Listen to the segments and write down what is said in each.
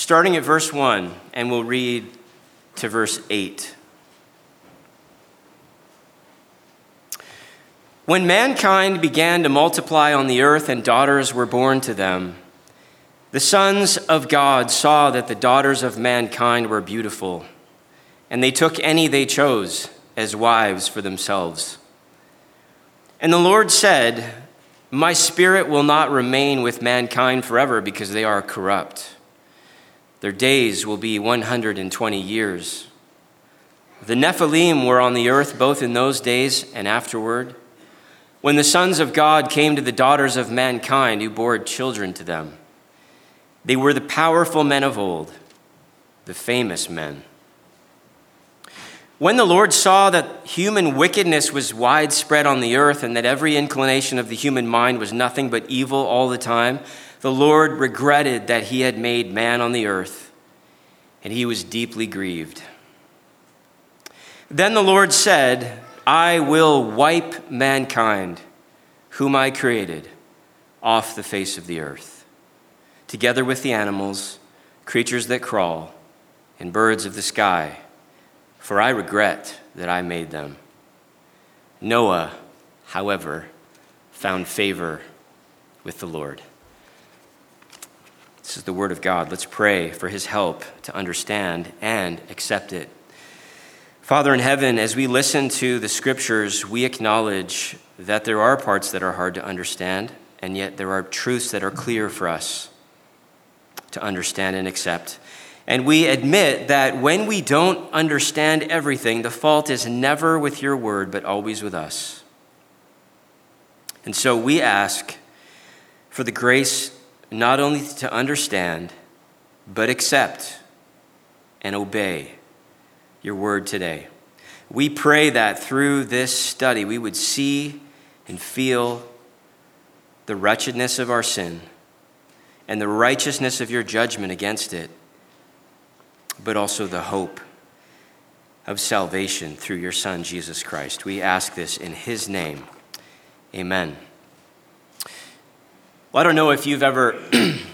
starting at verse 1, and we'll read to verse 8. When mankind began to multiply on the earth and daughters were born to them, the sons of God saw that the daughters of mankind were beautiful, and they took any they chose as wives for themselves. And the Lord said, My spirit will not remain with mankind forever because they are corrupt. Their days will be 120 years. The Nephilim were on the earth both in those days and afterward, when the sons of God came to the daughters of mankind who bore children to them. They were the powerful men of old, the famous men. When the Lord saw that human wickedness was widespread on the earth and that every inclination of the human mind was nothing but evil all the time, the Lord regretted that he had made man on the earth, and he was deeply grieved. Then the Lord said, I will wipe mankind, whom I created, off the face of the earth, together with the animals, creatures that crawl, and birds of the sky, for I regret that I made them. Noah, however, found favor with the Lord. This is the word of God. Let's pray for his help to understand and accept it. Father in heaven, as we listen to the scriptures, we acknowledge that there are parts that are hard to understand, and yet there are truths that are clear for us to understand and accept. And we admit that when we don't understand everything, the fault is never with your word, but always with us. And so we ask for the grace not only to understand, but accept and obey your word today. We pray that through this study, we would see and feel the wretchedness of our sin and the righteousness of your judgment against it, but also the hope of salvation through your Son, Jesus Christ. We ask this in his name. Amen. Well, I don't know if you've ever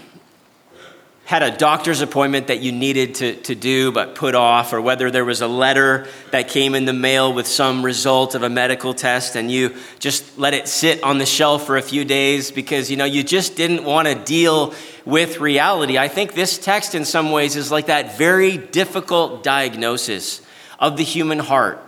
had a doctor's appointment that you needed to do but put off, or whether there was a letter that came in the mail with some result of a medical test and you just let it sit on the shelf for a few days because, you just didn't want to deal with reality. I think this text in some ways is like that very difficult diagnosis of the human heart.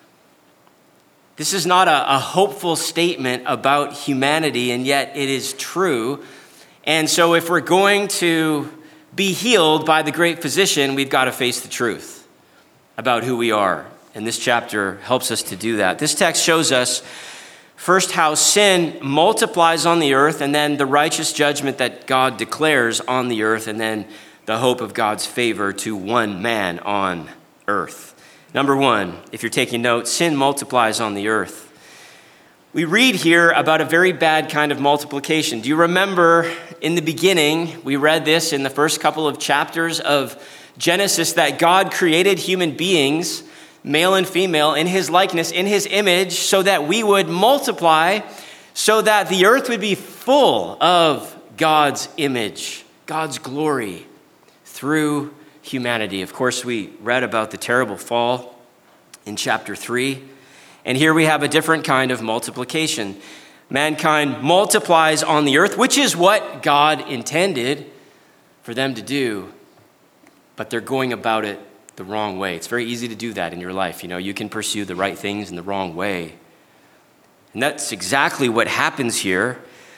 This is not a hopeful statement about humanity, and yet it is true. And so if we're going to be healed by the great physician, we've got to face the truth about who we are. And this chapter helps us to do that. This text shows us first how sin multiplies on the earth, and then the righteous judgment that God declares on the earth, and then the hope of God's favor to one man on earth. Number one, if you're taking notes, sin multiplies on the earth. We read here about a very bad kind of multiplication. Do you remember in the beginning, we read this in the first couple of chapters of Genesis, that God created human beings, male and female, in his likeness, in his image, so that we would multiply, so that the earth would be full of God's image, God's glory through humanity. Of course, we read about the terrible fall in chapter 3. And here we have a different kind of multiplication. Mankind multiplies on the earth, which is what God intended for them to do, but they're going about it the wrong way. It's very easy to do that in your life. You can pursue the right things in the wrong way. And that's exactly what happens here.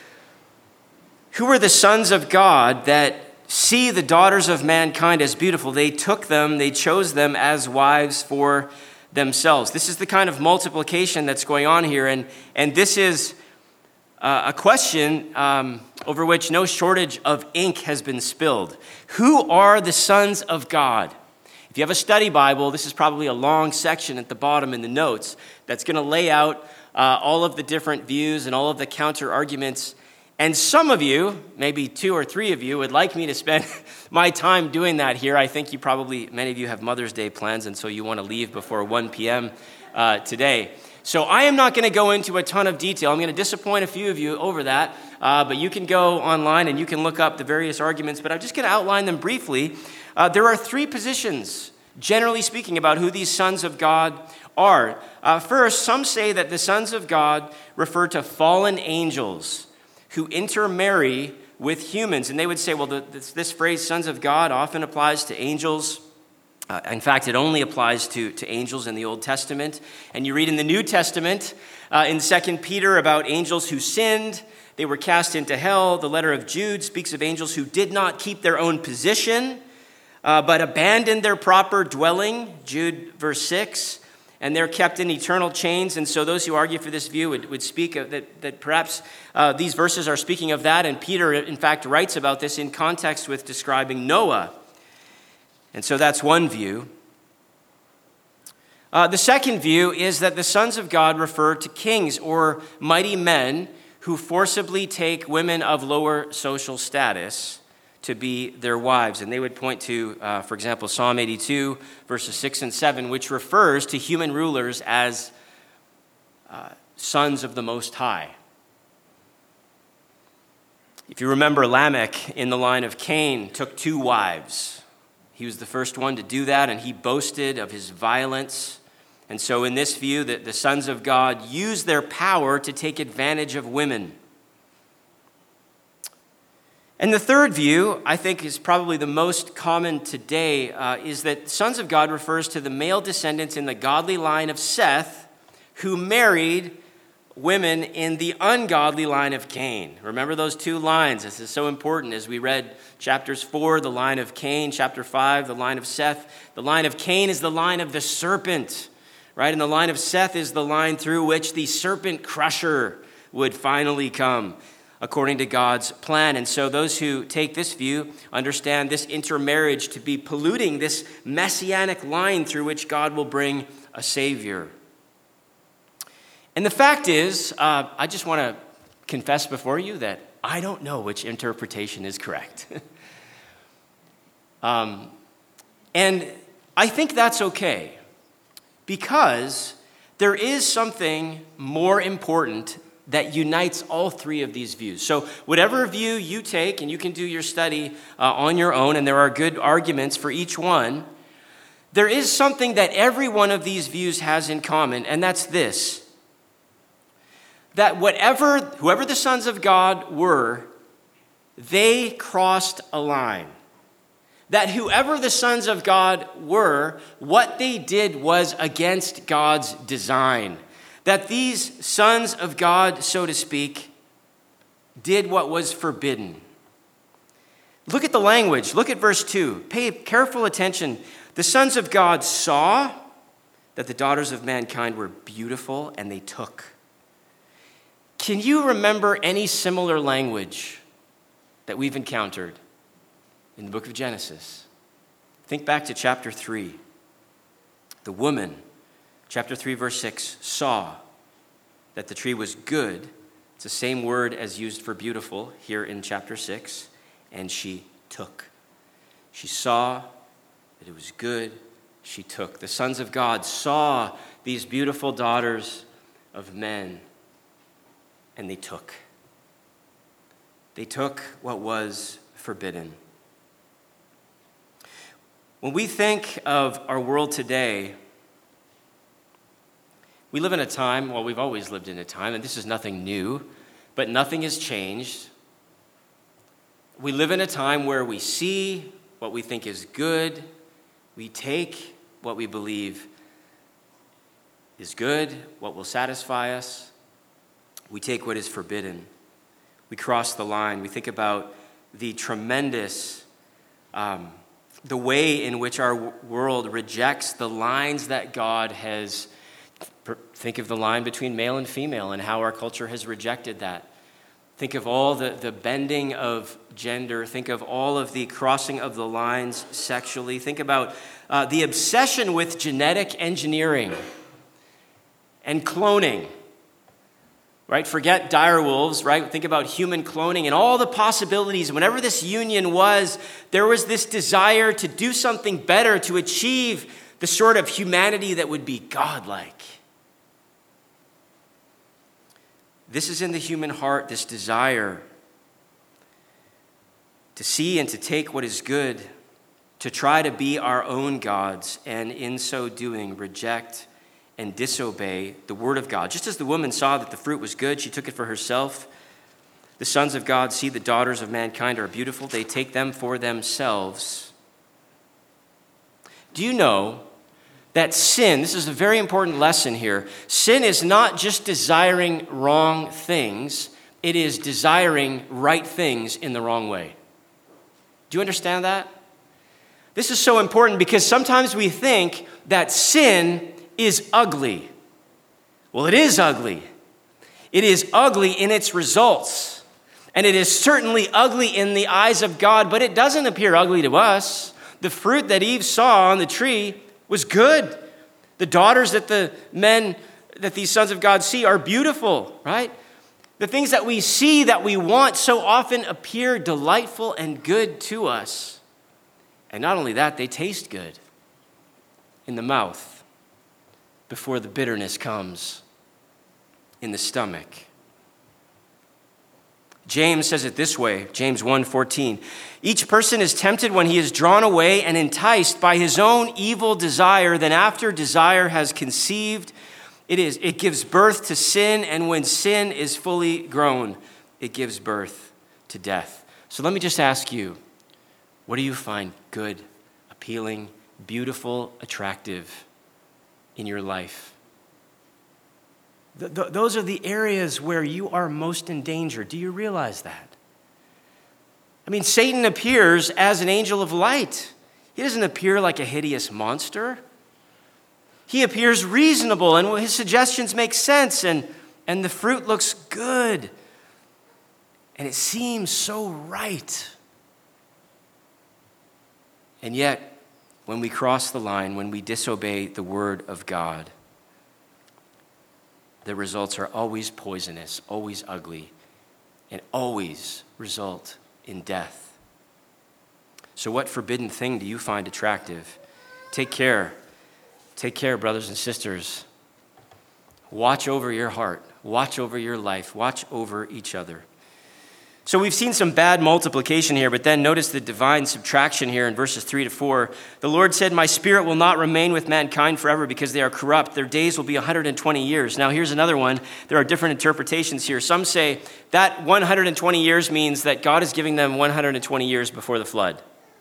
Who are the sons of God that see the daughters of mankind as beautiful? They took them, they chose them as wives for themselves. This is the kind of multiplication that's going on here, and this is a question over which no shortage of ink has been spilled. Who are the sons of God? If you have a study Bible, this is probably a long section at the bottom in the notes that's going to lay out all of the different views and all of the counter arguments. And some of you, maybe 2 or 3 of you, would like me to spend my time doing that here. I think many of you have Mother's Day plans, and so you want to leave before 1 p.m. Today. So I am not going to go into a ton of detail. I'm going to disappoint a few of you over that. but you can go online and you can look up the various arguments, but I'm just going to outline them briefly. There are three positions, generally speaking, about who these sons of God are. First, some say that the sons of God refer to fallen angels who intermarry with humans. And they would say, well, this phrase, sons of God, often applies to angels. In fact, it only applies to angels in the Old Testament. And you read in the New Testament, in 2 Peter, about angels who sinned. They were cast into hell. The letter of Jude speaks of angels who did not keep their own position, but abandoned their proper dwelling, Jude verse 6. And they're kept in eternal chains. And so those who argue for this view would speak of that perhaps these verses are speaking of that. And Peter, in fact, writes about this in context with describing Noah. And so that's one view. The second view is that the sons of God refer to kings or mighty men who forcibly take women of lower social status to be their wives. And they would point to, for example, Psalm 82, verses 6 and 7, which refers to human rulers as sons of the Most High. If you remember, Lamech in the line of Cain took 2 wives. He was the first one to do that, and he boasted of his violence. And so in this view, that the sons of God use their power to take advantage of women. And the third view, I think, is probably the most common today, is that sons of God refers to the male descendants in the godly line of Seth who married women in the ungodly line of Cain. Remember those 2 lines. This is so important as we read chapters 4, the line of Cain, chapter 5, the line of Seth. The line of Cain is the line of the serpent, right? And the line of Seth is the line through which the serpent crusher would finally come, according to God's plan. And so those who take this view understand this intermarriage to be polluting this messianic line through which God will bring a Savior. And the fact is, I just want to confess before you that I don't know which interpretation is correct. And I think that's okay, because there is something more important that unites all 3 of these views. So whatever view you take, and you can do your study on your own, and there are good arguments for each one, there is something that every one of these views has in common, and that's this: that whoever the sons of God were, they crossed a line. That whoever the sons of God were, what they did was against God's design. That these sons of God, so to speak, did what was forbidden. Look at the language. Look at verse 2. Pay careful attention. The sons of God saw that the daughters of mankind were beautiful, and they took. Can you remember any similar language that we've encountered in the book of Genesis? Think back to chapter 3. The woman, chapter 3, verse 6, saw that the tree was good. It's the same word as used for beautiful here in chapter 6. And she took. She saw that it was good. She took. The sons of God saw these beautiful daughters of men, and they took. They took what was forbidden. When we think of our world today, we live in a time, well, we've always lived in a time, and this is nothing new, but nothing has changed. We live in a time where we see what we think is good, we take what we believe is good, what will satisfy us, we take what is forbidden. We cross the line. We think about the tremendous, the way in which our world rejects the lines that God has. Think of the line between male and female and how our culture has rejected that. Think of all the bending of gender. Think of all of the crossing of the lines sexually. Think about the obsession with genetic engineering and cloning. Right? Forget dire wolves, right? Think about human cloning and all the possibilities. Whenever this union was, there was this desire to do something better, to achieve the sort of humanity that would be godlike. This is in the human heart, this desire to see and to take what is good, to try to be our own gods, and in so doing, reject and disobey the word of God. Just as the woman saw that the fruit was good, she took it for herself. The sons of God see the daughters of mankind are beautiful. They take them for themselves. Do you know that sin, this is a very important lesson here, sin is not just desiring wrong things, it is desiring right things in the wrong way. Do you understand that? This is so important because sometimes we think that sin is ugly. Well, it is ugly. It is ugly in its results. And it is certainly ugly in the eyes of God, but it doesn't appear ugly to us. The fruit that Eve saw on the tree was good. The daughters that these sons of God see are beautiful, right? The things that we see that we want so often appear delightful and good to us. And not only that, they taste good in the mouth before the bitterness comes in the stomach. James says it this way, James 1:14. Each person is tempted when he is drawn away and enticed by his own evil desire. Then after desire has conceived, it gives birth to sin. And when sin is fully grown, it gives birth to death. So let me just ask you, what do you find good, appealing, beautiful, attractive in your life? Those are the areas where you are most in danger. Do you realize that? I mean, Satan appears as an angel of light. He doesn't appear like a hideous monster. He appears reasonable, and his suggestions make sense, and the fruit looks good. And it seems so right. And yet, when we cross the line, when we disobey the word of God, the results are always poisonous, always ugly, and always result in death. So what forbidden thing do you find attractive? Take care. Take care, brothers and sisters. Watch over your heart. Watch over your life. Watch over each other. So we've seen some bad multiplication here, but then notice the divine subtraction here in verses 3-4. The Lord said, "My spirit will not remain with mankind forever because they are corrupt. Their days will be 120 years. Now here's another one. There are different interpretations here. Some say that 120 years means that God is giving them 120 years before the flood.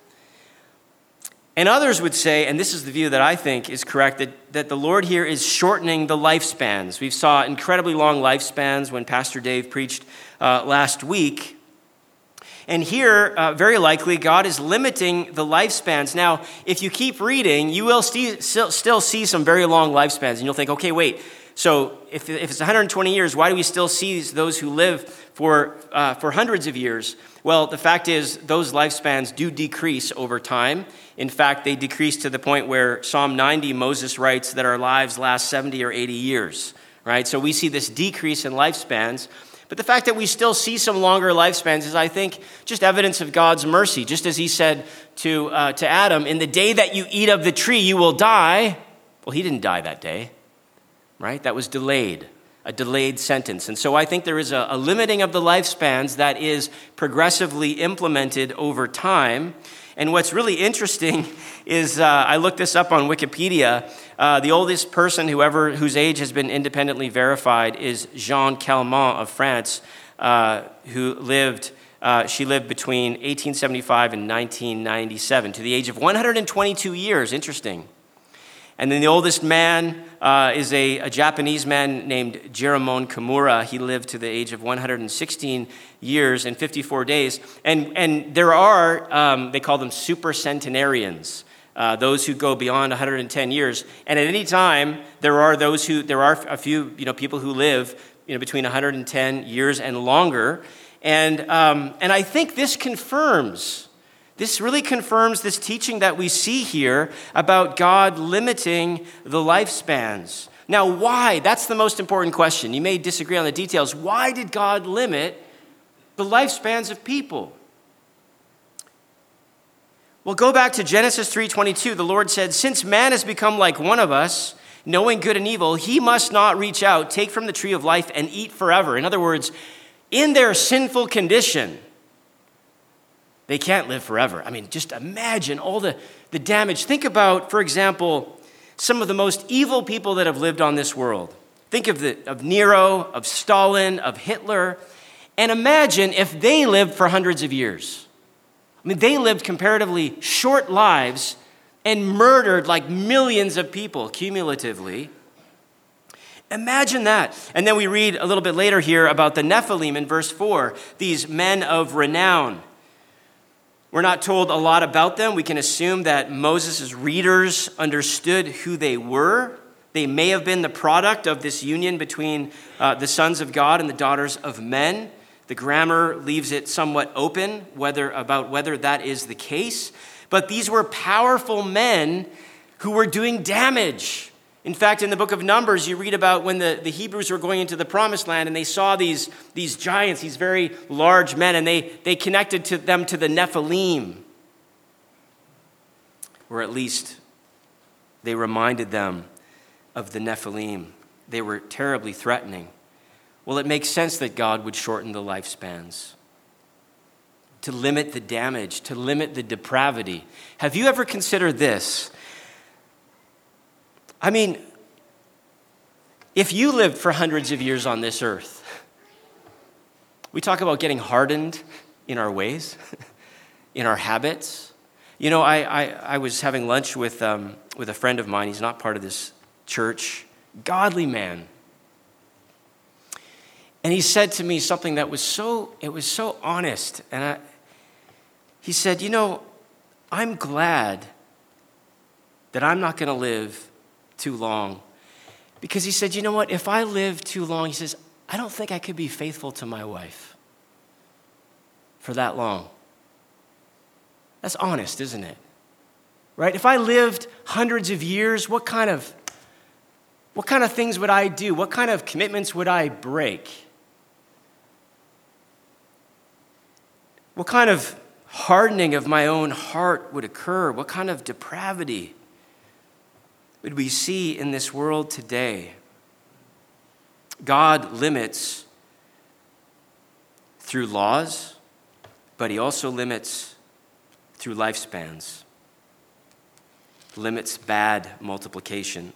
And others would say, and this is the view that I think is correct, that the Lord here is shortening the lifespans. We saw incredibly long lifespans when Pastor Dave preached last week. And here, very likely, God is limiting the lifespans. Now, if you keep reading, you will still see some very long lifespans. And you'll think, okay, wait, so if it's 120 years, why do we still see those who live for hundreds of years? Well, the fact is, those lifespans do decrease over time. In fact, they decrease to the point where Psalm 90, Moses writes that our lives last 70 or 80 years, right? So we see this decrease in lifespans. But the fact that we still see some longer lifespans is, I think, just evidence of God's mercy. Just as he said to Adam, in the day that you eat of the tree, you will die. Well, he didn't die that day, right? That was delayed, a delayed sentence. And so I think there is a limiting of the lifespans that is progressively implemented over time. And what's really interesting is, I looked this up on Wikipedia. The oldest person whose age has been independently verified is Jeanne Calment of France, who lived between 1875 and 1997 to the age of 122 years. Interesting. And then the oldest man is a Japanese man named Jeromon Kimura. He lived to the age of 116 years and 54 days. And there are, they call them supercentenarians, those who go beyond 110 years. And at any time, there are a few people who live between 110 years and longer. And I think this really confirms this teaching that we see here about God limiting the lifespans. Now, why? That's the most important question. You may disagree on the details. Why did God limit the lifespans of people? Well, go back to Genesis 3:22. The Lord said, "Since man has become like one of us, knowing good and evil, he must not reach out, take from the tree of life, and eat forever." In other words, in their sinful condition, They can't live forever. I mean, just imagine all the damage. Think about, for example, some of the most evil people that have lived on this world. Think of Nero, of Stalin, of Hitler, and imagine if they lived for hundreds of years. I mean, they lived comparatively short lives and murdered like millions of people cumulatively. Imagine that. And then we read a little bit later here about the Nephilim in verse 4, these men of renown. We're not told a lot about them. We can assume that Moses' readers understood who they were. They may have been the product of this union between the sons of God and the daughters of men. The grammar leaves it somewhat open about whether that is the case. But these were powerful men who were doing damage. In fact, in the book of Numbers, you read about when the Hebrews were going into the promised land and they saw these giants, these very large men, and they connected them to the Nephilim. Or at least they reminded them of the Nephilim. They were terribly threatening. Well, it makes sense that God would shorten the lifespans to limit the damage, to limit the depravity. Have you ever considered this? I mean, if you lived for hundreds of years on this earth, we talk about getting hardened in our ways, in our habits. You know, I was having lunch with a friend of mine. He's not part of this church, godly man. And he said to me something that was so honest. And he said, you know, I'm glad that I'm not going to live too long. Because he said, you know what, if I live too long, he says, I don't think I could be faithful to my wife for that long. That's honest, isn't it? Right? If I lived hundreds of years, what kind of things would I do? What kind of commitments would I break? What kind of hardening of my own heart would occur? What kind of depravity would we see in this world today? God limits through laws, but he also limits through lifespans. Limits bad multiplication.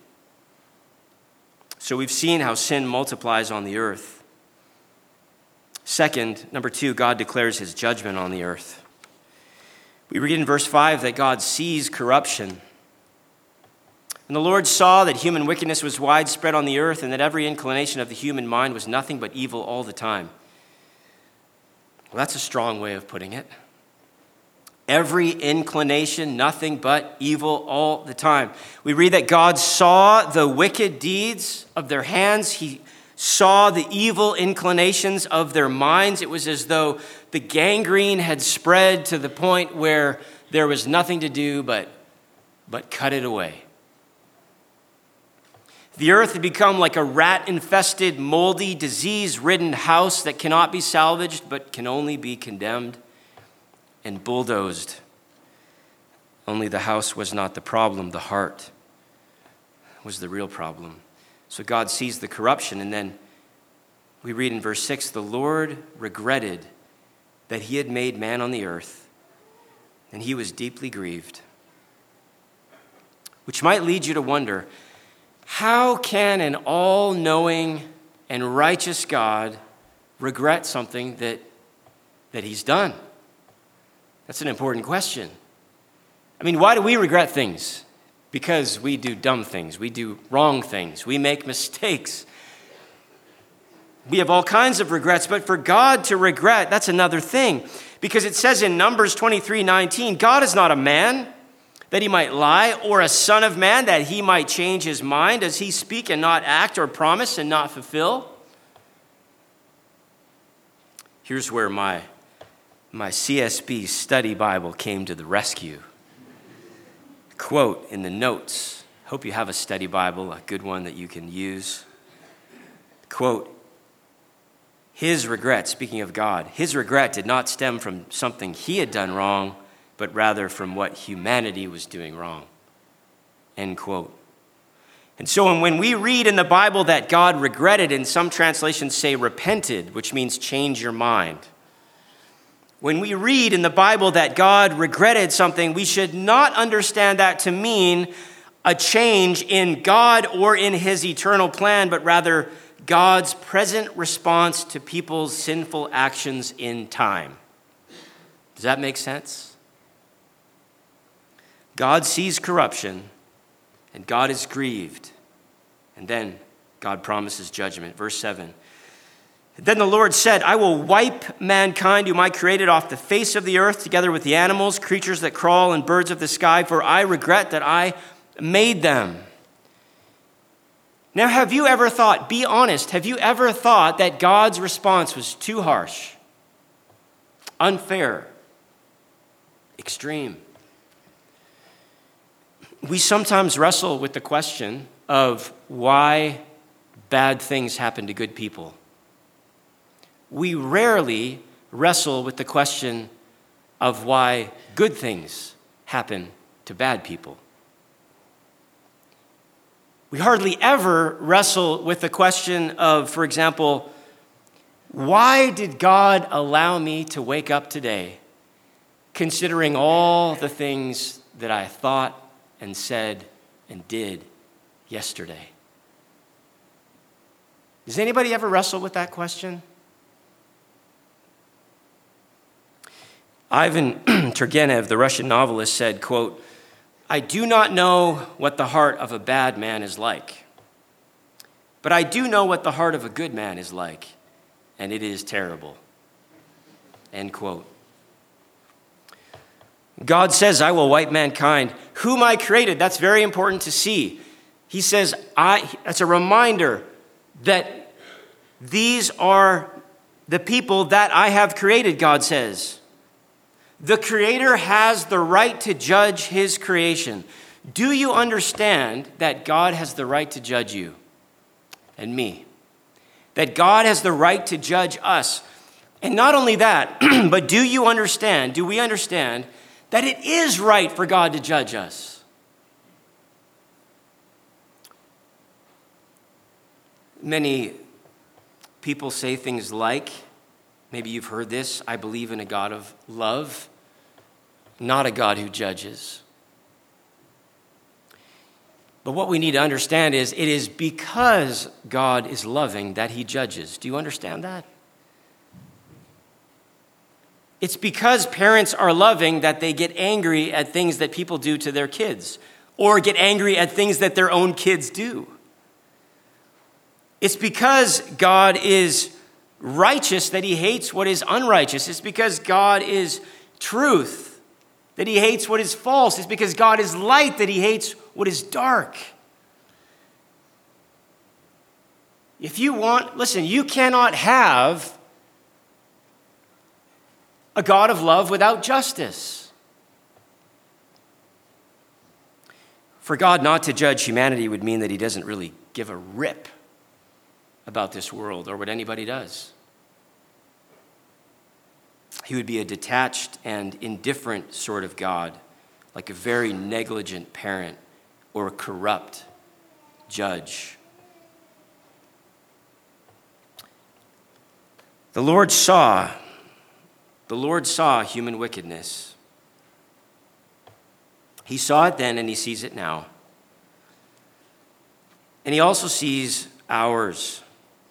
So we've seen how sin multiplies on the earth. Second, number 2, God declares his judgment on the earth. We read in verse 5 that God sees corruption. And the Lord saw that human wickedness was widespread on the earth and that every inclination of the human mind was nothing but evil all the time. Well, that's a strong way of putting it. Every inclination, nothing but evil all the time. We read that God saw the wicked deeds of their hands. He saw the evil inclinations of their minds. It was as though the gangrene had spread to the point where there was nothing to do but cut it away. The earth had become like a rat-infested, moldy, disease-ridden house that cannot be salvaged but can only be condemned and bulldozed. Only the house was not the problem. The heart was the real problem. So God sees the corruption, and then we read in verse 6, the Lord regretted that he had made man on the earth, and he was deeply grieved. Which might lead you to wonder, how can an all-knowing and righteous God regret something that he's done? That's an important question. I mean, why do we regret things? Because we do dumb things. We do wrong things. We make mistakes. We have all kinds of regrets, but for God to regret, that's another thing. Because it says in Numbers 23:19, God is not a man that he might lie, or a son of man that he might change his mind. Does he speak and not act, or promise and not fulfill? Here's where my CSB study Bible came to the rescue. Quote in the notes. Hope you have a study Bible, a good one that you can use. Quote, his regret, speaking of God, his regret did not stem from something he had done wrong, but rather from what humanity was doing wrong. End quote. And so when we read in the Bible that God regretted, and some translations say repented, which means change your mind, When we read in the Bible that God regretted something, we should not understand that to mean a change in God or in his eternal plan, but rather God's present response to people's sinful actions in time. Does that make sense? God sees corruption, and God is grieved. And then God promises judgment. Verse 7. Then the Lord said, I will wipe mankind whom I created off the face of the earth, together with the animals, creatures that crawl, and birds of the sky, for I regret that I made them. Now, have you ever thought, be honest, have you ever thought that God's response was too harsh, unfair, extreme? We sometimes wrestle with the question of why bad things happen to good people. We rarely wrestle with the question of why good things happen to bad people. We hardly ever wrestle with the question of, for example, why did God allow me to wake up today, considering all the things that I thought and said and did yesterday? Does anybody ever wrestle with that question? Ivan Turgenev, the Russian novelist, said, quote, I do not know what the heart of a bad man is like, but I do know what the heart of a good man is like, and it is terrible. End quote. God says, I will wipe mankind, whom I created. That's very important to see. He says, that's a reminder that these are the people that I have created, God says. The Creator has the right to judge his creation. Do you understand that God has the right to judge you and me? That God has the right to judge us. And not only that, but do we understand that it is right for God to judge us? Many people say things like, maybe you've heard this, I believe in a God of love, not a God who judges. But what we need to understand is it is because God is loving that he judges. Do you understand that? It's because parents are loving that they get angry at things that people do to their kids, or get angry at things that their own kids do. It's because God is righteous that he hates what is unrighteous. It's because God is truth that he hates what is false. It's because God is light that he hates what is dark. You cannot have a God of love without justice. For God not to judge humanity would mean that he doesn't really give a rip about this world or what anybody does. He would be a detached and indifferent sort of God, like a very negligent parent or a corrupt judge. The Lord saw human wickedness. He saw it then and he sees it now. And he also sees ours.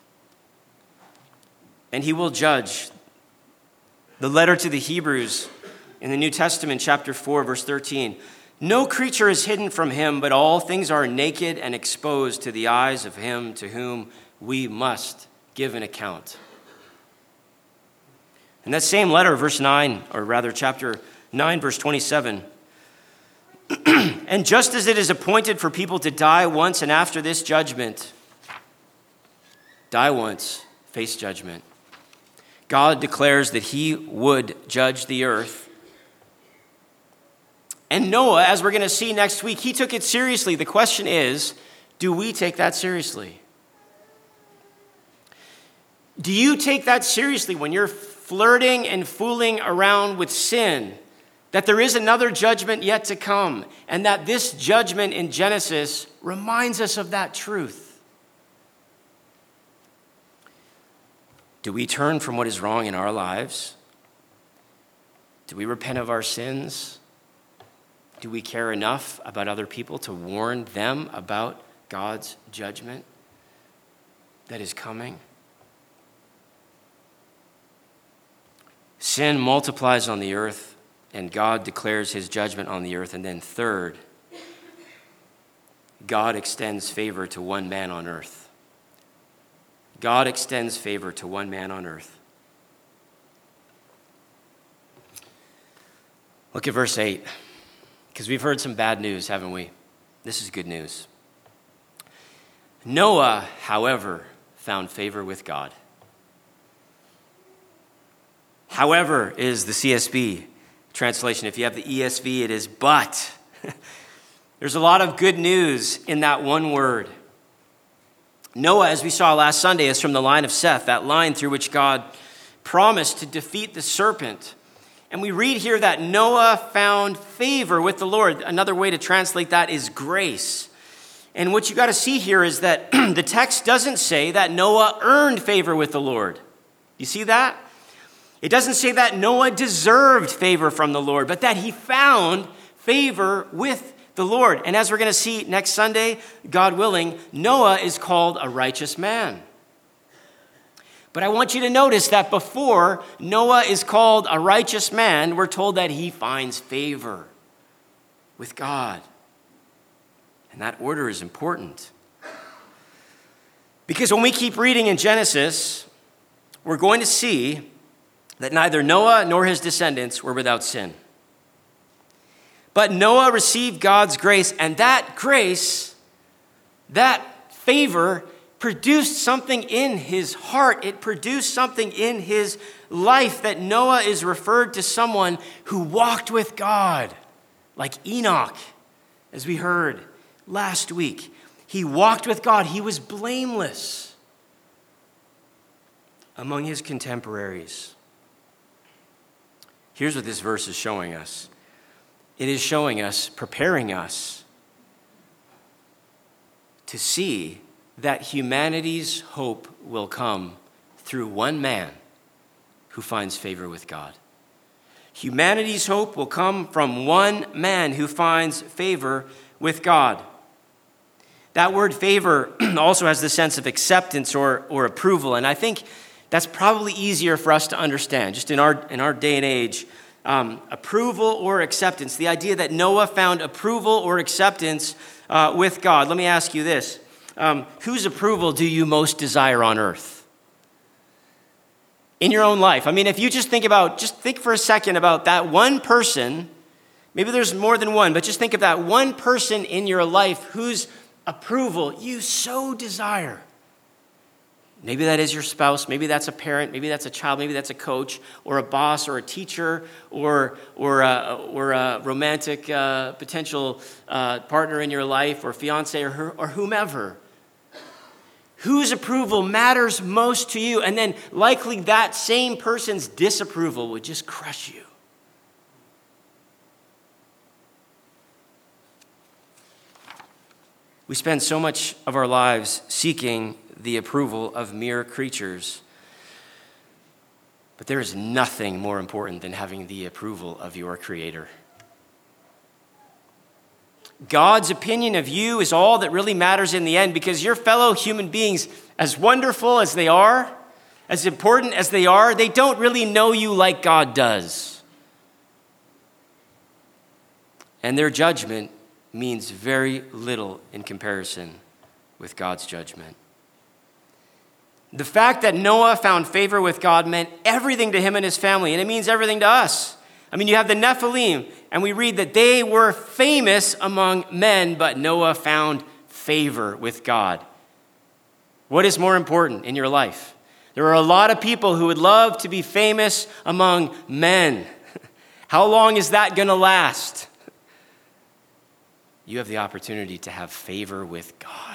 And he will judge. The letter to the Hebrews in the New Testament, chapter 4, verse 13. No creature is hidden from him, but all things are naked and exposed to the eyes of him to whom we must give an account. In that same letter, verse 9, or rather chapter 9, verse 27. And just as it is appointed for people to die once and after this judgment, die once, face judgment. God declares that he would judge the earth. And Noah, as we're going to see next week, he took it seriously. The question is, do we take that seriously? Do you take that seriously when you're flirting and fooling around with sin? That there is another judgment yet to come, and that this judgment in Genesis reminds us of that truth. Do we turn from what is wrong in our lives Do we repent of our sins? Do we care enough about other people to warn them about God's judgment that is coming? Sin multiplies on the earth, and God declares his judgment on the earth. And then third, God extends favor to one man on earth. God extends favor to one man on earth. Look at verse 8, because we've heard some bad news, haven't we? This is good news. Noah, however, found favor with God. However is the CSB translation. If you have the ESV, it is but. There's a lot of good news in that one word. Noah, as we saw last Sunday, is from the line of Seth, that line through which God promised to defeat the serpent. And we read here that Noah found favor with the Lord. Another way to translate that is grace. And what you got to see here is that the text doesn't say that Noah earned favor with the Lord. You see that? It doesn't say that Noah deserved favor from the Lord, but that he found favor with the Lord. And as we're going to see next Sunday, God willing, Noah is called a righteous man. But I want you to notice that before Noah is called a righteous man, we're told that he finds favor with God. And that order is important. Because when we keep reading in Genesis, we're going to see that neither Noah nor his descendants were without sin. But Noah received God's grace, and that grace, that favor, produced something in his heart. It produced something in his life that Noah is referred to someone who walked with God, like Enoch, as we heard last week. He walked with God. He was blameless among his contemporaries. Here's what this verse is showing us. It is showing us, preparing us to see that humanity's hope will come through one man who finds favor with God. Humanity's hope will come from one man who finds favor with God. That word favor also has the sense of acceptance or approval, and I think that's probably easier for us to understand, just in our day and age. Approval or acceptance, the idea that Noah found approval or acceptance with God. Let me ask you this. Whose approval do you most desire on earth? In your own life. I mean, if you just think for a second about that one person, maybe there's more than one, but just think of that one person in your life whose approval you so desire. Maybe that is your spouse, maybe that's a parent, maybe that's a child, maybe that's a coach, or a boss, or a teacher, or a romantic potential partner in your life, or fiance, or whomever. Whose approval matters most to you, and then likely that same person's disapproval would just crush you. We spend so much of our lives seeking the approval of mere creatures. But there is nothing more important than having the approval of your Creator. God's opinion of you is all that really matters in the end, because your fellow human beings, as wonderful as they are, as important as they are, they don't really know you like God does. And their judgment means very little in comparison with God's judgment. The fact that Noah found favor with God meant everything to him and his family, and it means everything to us. I mean, you have the Nephilim, and we read that they were famous among men, but Noah found favor with God. What is more important in your life? There are a lot of people who would love to be famous among men. How long is that going to last? You have the opportunity to have favor with God.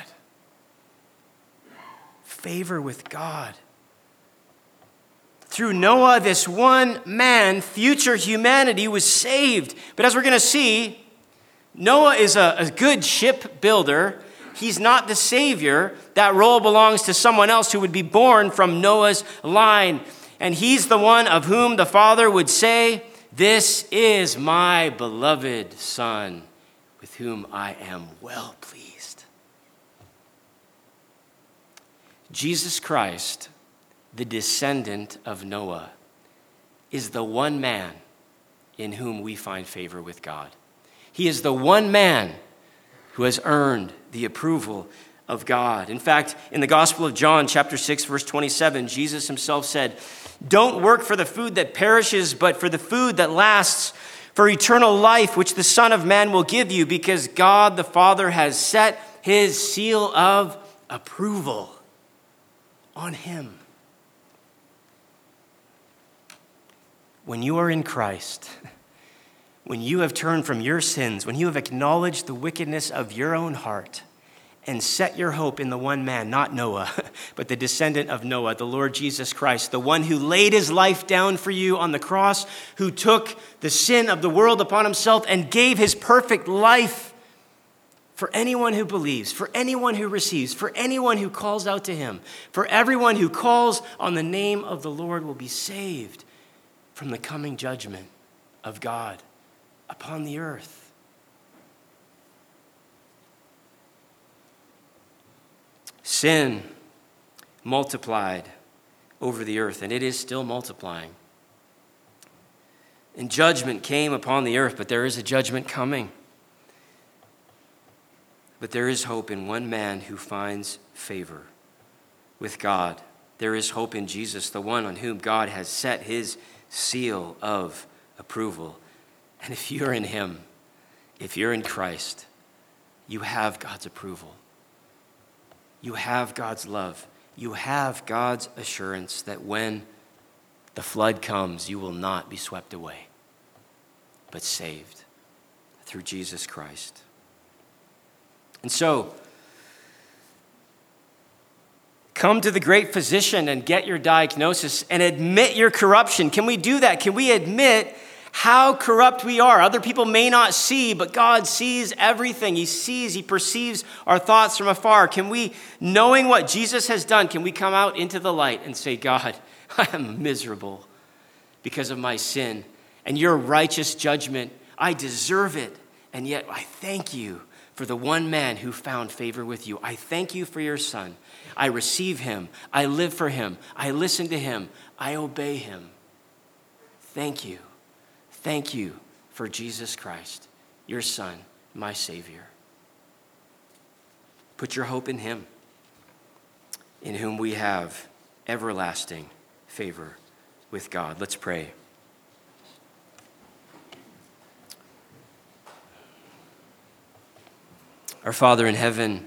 Favor with God. Through Noah, this one man, future humanity was saved. But as we're going to see, Noah is a good ship builder. He's not the Savior. That role belongs to someone else who would be born from Noah's line. And he's the one of whom the Father would say, "This is my beloved Son, with whom I am well pleased." Jesus Christ, the descendant of Noah, is the one man in whom we find favor with God. He is the one man who has earned the approval of God. In fact, in the Gospel of John, chapter 6, verse 27, Jesus himself said, "Don't work for the food that perishes, but for the food that lasts, for eternal life, which the Son of Man will give you, because God the Father has set his seal of approval on him." When you are in Christ, when you have turned from your sins, when you have acknowledged the wickedness of your own heart and set your hope in the one man, not Noah, but the descendant of Noah, the Lord Jesus Christ, the one who laid his life down for you on the cross, who took the sin of the world upon himself and gave his perfect life for anyone who believes, for anyone who receives, for anyone who calls out to him, for everyone who calls on the name of the Lord will be saved from the coming judgment of God upon the earth. Sin multiplied over the earth, and it is still multiplying. And judgment came upon the earth, but there is a judgment coming. But there is hope in one man who finds favor with God. There is hope in Jesus, the one on whom God has set his seal of approval. And if you're in him, if you're in Christ, you have God's approval. You have God's love. You have God's assurance that when the flood comes, you will not be swept away, but saved through Jesus Christ. And so, come to the great physician and get your diagnosis and admit your corruption. Can we do that? Can we admit how corrupt we are? Other people may not see, but God sees everything. He sees, he perceives our thoughts from afar. Can we, knowing what Jesus has done, can we come out into the light and say, "God, I am miserable because of my sin and your righteous judgment. I deserve it. And yet I thank you for the one man who found favor with you. I thank you for your Son. I receive him. I live for him. I listen to him. I obey him. Thank you. Thank you for Jesus Christ, your Son, my Savior." Put your hope in him, in whom we have everlasting favor with God. Let's pray. Our Father in heaven,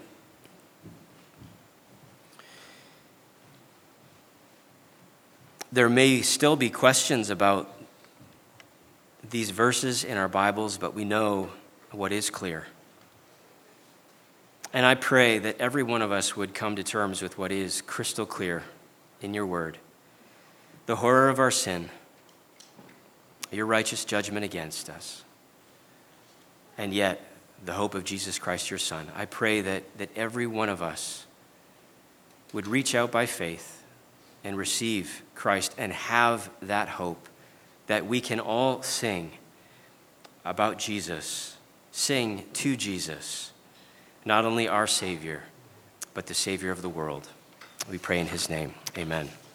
there may still be questions about these verses in our Bibles, but we know what is clear. And I pray that every one of us would come to terms with what is crystal clear in your word: the horror of our sin, your righteous judgment against us, and yet the hope of Jesus Christ, your Son. I pray that every one of us would reach out by faith and receive Christ and have that hope, that we can all sing about Jesus, sing to Jesus, not only our Savior, but the Savior of the world. We pray in his name. Amen.